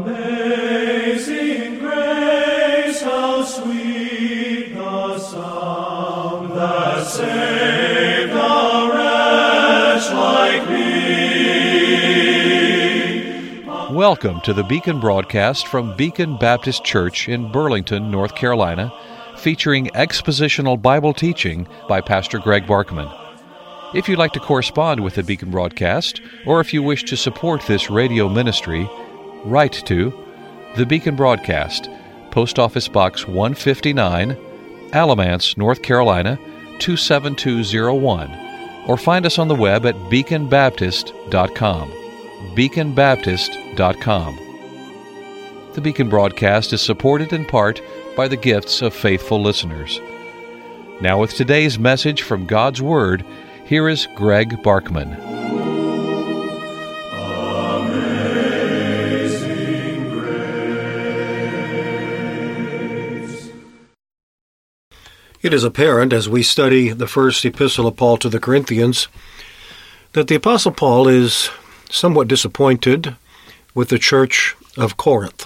Amazing grace, how sweet the sound that saved a wretch like me. Welcome to the Beacon broadcast from Beacon Baptist Church in Burlington, North Carolina, featuring expositional Bible teaching by Pastor Greg Barkman. If you'd like to correspond with the Beacon broadcast, or if you wish to support this radio ministry, write to the Beacon Broadcast, Post Office Box 159, Alamance, North Carolina 27201, or find us on the web at beaconbaptist.com. beaconbaptist.com. The Beacon broadcast is supported in part by the gifts of faithful listeners. Now with today's message from God's Word, here is Greg Barkman. Amazing grace. It is apparent as we study the first epistle of Paul to the Corinthians that the Apostle Paul is somewhat disappointed with the church of Corinth.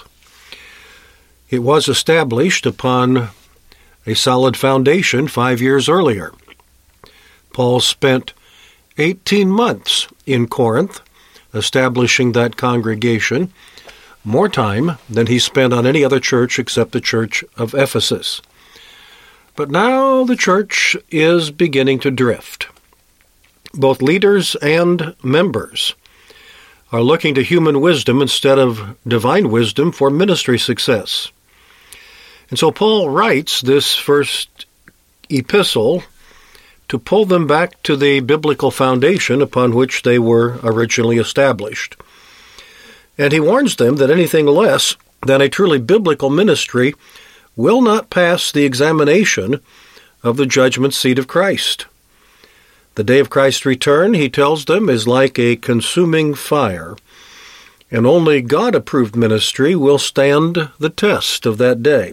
It was established upon a solid foundation 5 years earlier. Paul spent 18 months in Corinth establishing that congregation, more time than he spent on any other church except the church of Ephesus. But now the church is beginning to drift. Both leaders and members are looking to human wisdom instead of divine wisdom for ministry success. And so Paul writes this first epistle to pull them back to the biblical foundation upon which they were originally established. And he warns them that anything less than a truly biblical ministry will not pass the examination of the judgment seat of Christ. The day of Christ's return, he tells them, is like a consuming fire, and only God-approved ministry will stand the test of that day.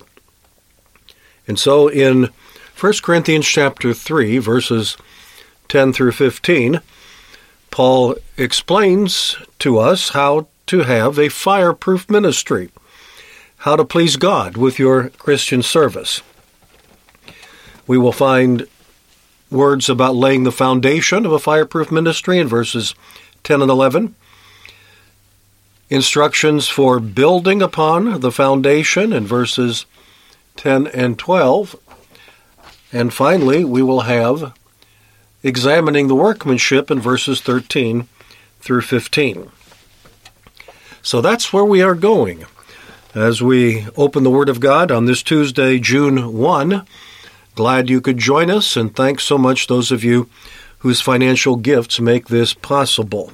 And so in 1 Corinthians chapter 3, verses 10 through 15, Paul explains to us how to have a fireproof ministry, how to please God with your Christian service. We will find words about laying the foundation of a fireproof ministry in verses 10 and 11, instructions for building upon the foundation in verses 10 and 12, and finally, we will have examining the workmanship in verses 13 through 15. So that's where we are going as we open the Word of God on this Tuesday, June 1. Glad you could join us, and thanks so much those of you whose financial gifts make this possible.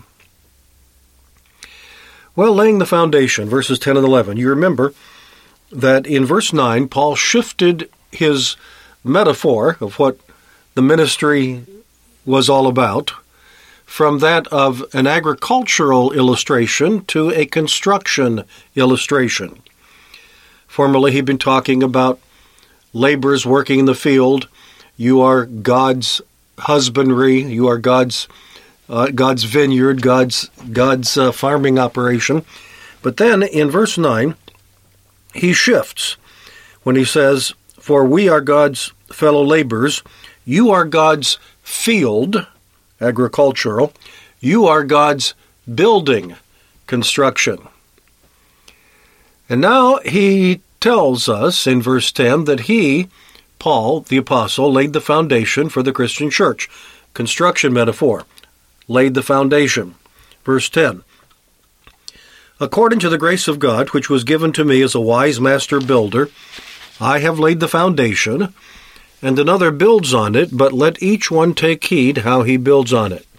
Well, laying the foundation, verses 10 and 11. You remember that in verse 9, Paul shifted his metaphor of what the ministry was all about from that of an agricultural illustration to a construction illustration. Formerly, he'd been talking about laborers working in the field. You are God's husbandry. You are God's vineyard, God's farming operation. But then in verse 9, he shifts when he says, "For we are God's fellow laborers. You are God's field, agricultural. You are God's building, construction." And now he tells us in verse 10 that he, Paul, the apostle, laid the foundation for the Christian church. Construction metaphor. Laid the foundation. Verse 10. "According to the grace of God, which was given to me as a wise master builder, I have laid the foundation, and another builds on it, but let each one take heed how he builds on it."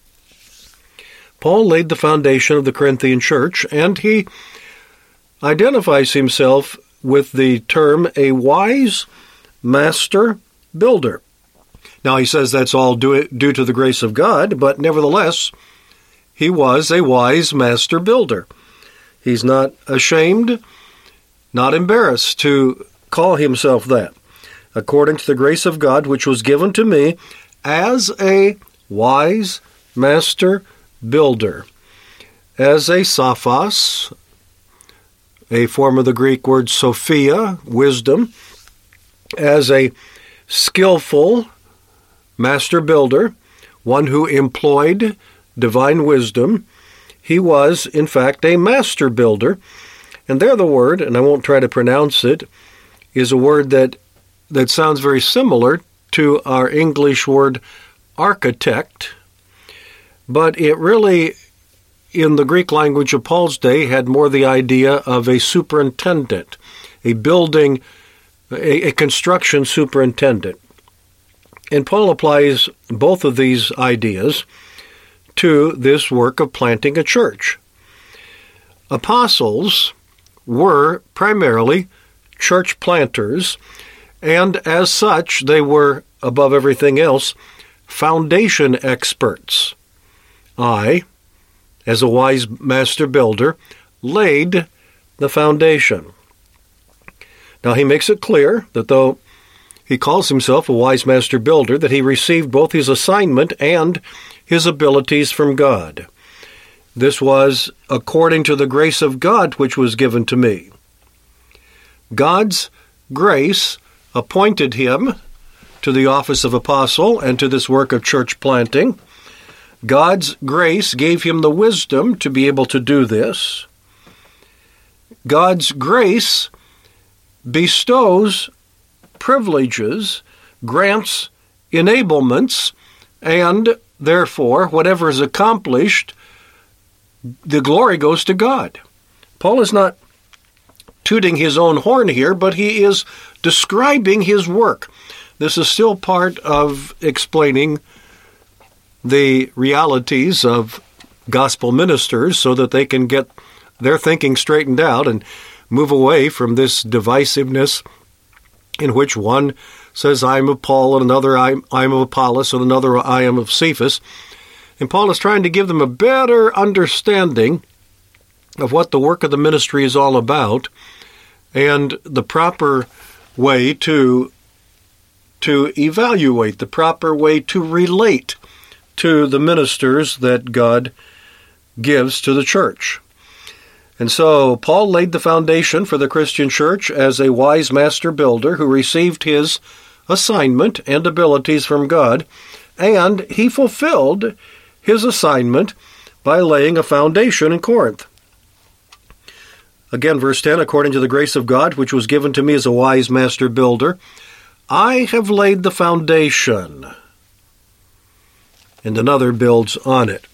Paul laid the foundation of the Corinthian church, and he identifies himself with the term a wise master builder. Now, he says that's all due to the grace of God, but nevertheless, he was a wise master builder. He's not ashamed, not embarrassed to call himself that. According to the grace of God, which was given to me as a wise master builder, as a sophos, a form of the Greek word sophia, wisdom, as a skillful master builder, one who employed divine wisdom. He was, in fact, a master builder. And there the word, and I won't try to pronounce it, is a word that sounds very similar to our English word architect, but it really, in the Greek language of Paul's day, had more the idea of a superintendent, a building, a construction superintendent. And Paul applies both of these ideas to this work of planting a church. Apostles were primarily church planters, and as such, they were, above everything else, foundation experts. I, as a wise master builder, laid the foundation. Now he makes it clear that though he calls himself a wise master builder, that he received both his assignment and his abilities from God. This was according to the grace of God which was given to me. God's grace appointed him to the office of apostle and to this work of church planting. God's grace gave him the wisdom to be able to do this. God's grace bestows privileges, grants enablements, and therefore, whatever is accomplished, the glory goes to God. Paul is not tooting his own horn here, but he is describing his work. This is still part of explaining the realities of gospel ministers so that they can get their thinking straightened out and move away from this divisiveness in which one says, I'm of Paul, and another, I'm of Apollos, and another, I am of Cephas. And Paul is trying to give them a better understanding of what the work of the ministry is all about and the proper way to evaluate, the proper way to relate to the ministers that God gives to the church. And so Paul laid the foundation for the Christian church as a wise master builder who received his assignment and abilities from God, and he fulfilled his assignment by laying a foundation in Corinth. Again, verse 10, according to the grace of God, which was given to me as a wise master builder, I have laid the foundation. And another builds on it.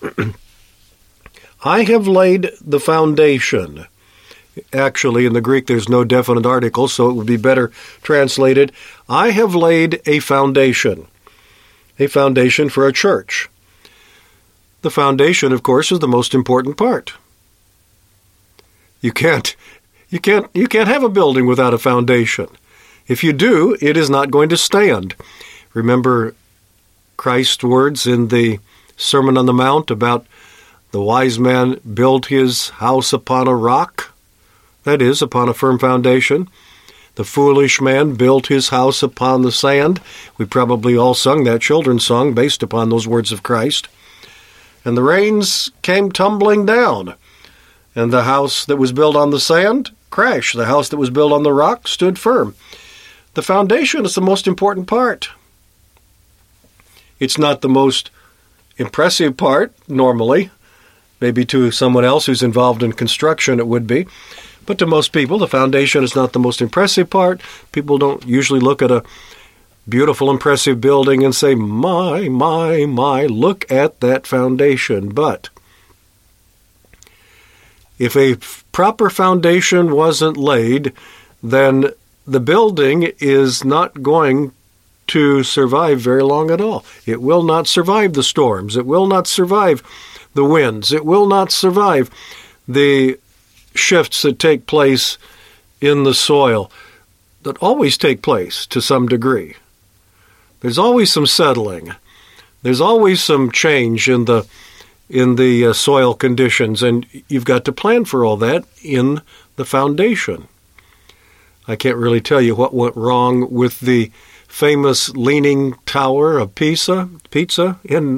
I have laid the foundation. Actually, in the Greek, there's no definite article, so it would be better translated, I have laid a foundation for a church. The foundation, of course, is the most important part. You can't have a building without a foundation. If you do, it is not going to stand. Remember Christ's words in the Sermon on the Mount about the wise man built his house upon a rock, that is, upon a firm foundation. The foolish man built his house upon the sand. We probably all sung that children's song based upon those words of Christ. And the rains came tumbling down, and the house that was built on the sand crashed. The house that was built on the rock stood firm. The foundation is the most important part. It's not the most impressive part, normally. Maybe to someone else who's involved in construction it would be. But to most people, the foundation is not the most impressive part. People don't usually look at a beautiful, impressive building and say, my, look at that foundation. But if a proper foundation wasn't laid, then the building is not going to survive very long at all. It will not survive the storms. It will not survive the winds. It will not survive the shifts that take place in the soil, that always take place to some degree. There's always some settling. There's always some change in the soil conditions, and you've got to plan for all that in the foundation. I can't really tell you what went wrong with the famous Leaning Tower of Pisa in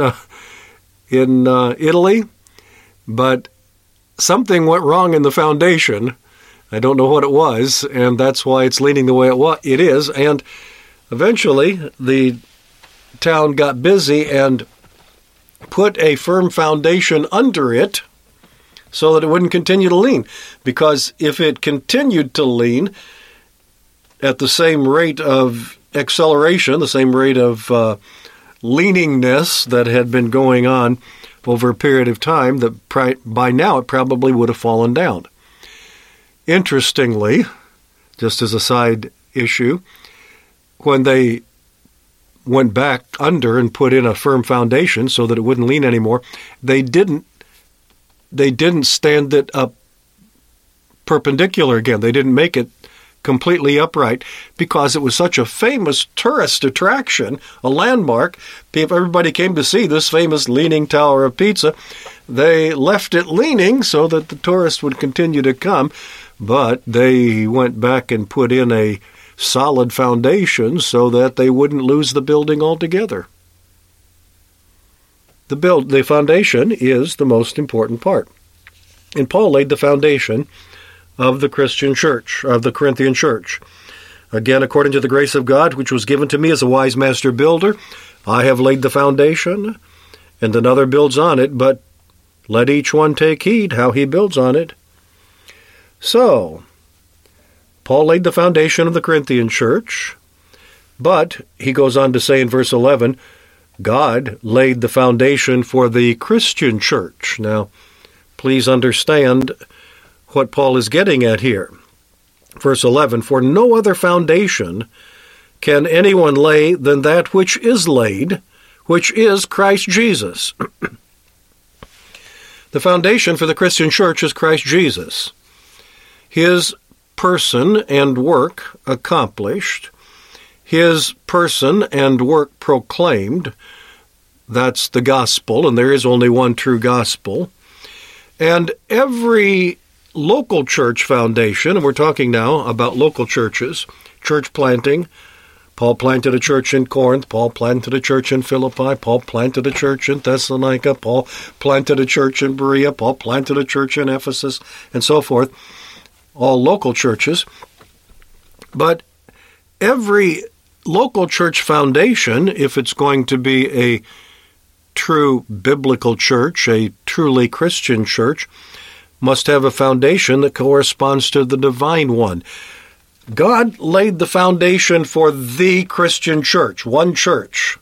Italy, but something went wrong in the foundation. I don't know what it was, and that's why it's leaning the way it is. And eventually, the town got busy and put a firm foundation under it so that it wouldn't continue to lean. Because if it continued to lean at the same rate of acceleration, the same rate of leaningness that had been going on over a period of time, that by now it probably would have fallen down. Interestingly, just as a side issue, when they went back under and put in a firm foundation so that it wouldn't lean anymore, they didn't stand it up perpendicular again. They didn't make it completely upright because it was such a famous tourist attraction, a landmark. Everybody came to see this famous Leaning Tower of Pisa. They left it leaning so that the tourists would continue to come, but they went back and put in a solid foundation so that they wouldn't lose the building altogether. The foundation is the most important part. And Paul laid the foundation of the Christian church, of the Corinthian church. Again, according to the grace of God, which was given to me as a wise master builder, I have laid the foundation, and another builds on it, but let each one take heed how he builds on it. So, Paul laid the foundation of the Corinthian church, but he goes on to say in verse 11, God laid the foundation for the Christian church. Now, please understand what Paul is getting at here. Verse 11, for no other foundation can anyone lay than that which is laid, which is Christ Jesus. The foundation for the Christian church is Christ Jesus. His person and work accomplished, his person and work proclaimed. That's the gospel, and there is only one true gospel. And every local church foundation, and we're talking now about local churches, church planting. Paul planted a church in Corinth. Paul planted a church in Philippi. Paul planted a church in Thessalonica. Paul planted a church in Berea. Paul planted a church in Ephesus, and so forth. All local churches. But every local church foundation, if it's going to be a true biblical church, a truly Christian church, must have a foundation that corresponds to the divine one. God laid the foundation for the Christian church, one church.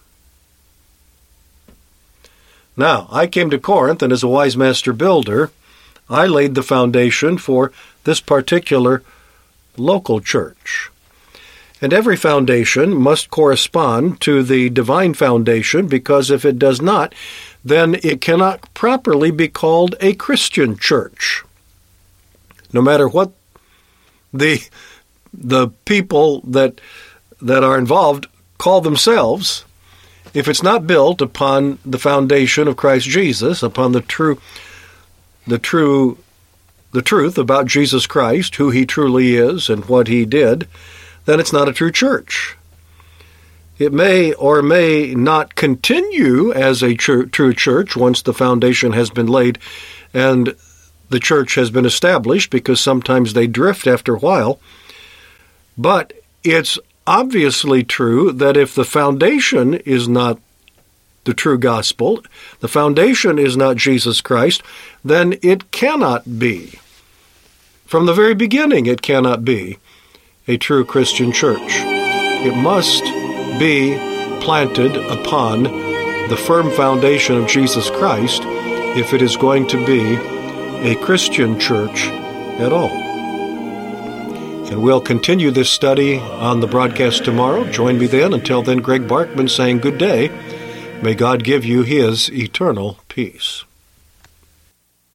Now, I came to Corinth, and as a wise master builder, I laid the foundation for this particular local church. And every foundation must correspond to the divine foundation, because if it does not, then it cannot properly be called a Christian church. No matter what the people that are involved call themselves, if it's not built upon the foundation of Christ Jesus, upon the truth about Jesus Christ, who he truly is and what he did, then it's not a true church. It may or may not continue as a true church once the foundation has been laid and the church has been established, because sometimes they drift after a while. But it's obviously true that if the foundation is not the true gospel, the foundation is not Jesus Christ, then it cannot be. From the very beginning, it cannot be a true Christian church. It must be planted upon the firm foundation of Jesus Christ if it is going to be a Christian church at all. And we'll continue this study on the broadcast tomorrow. Join me then. Until then, Greg Barkman saying good day. May God give you his eternal peace.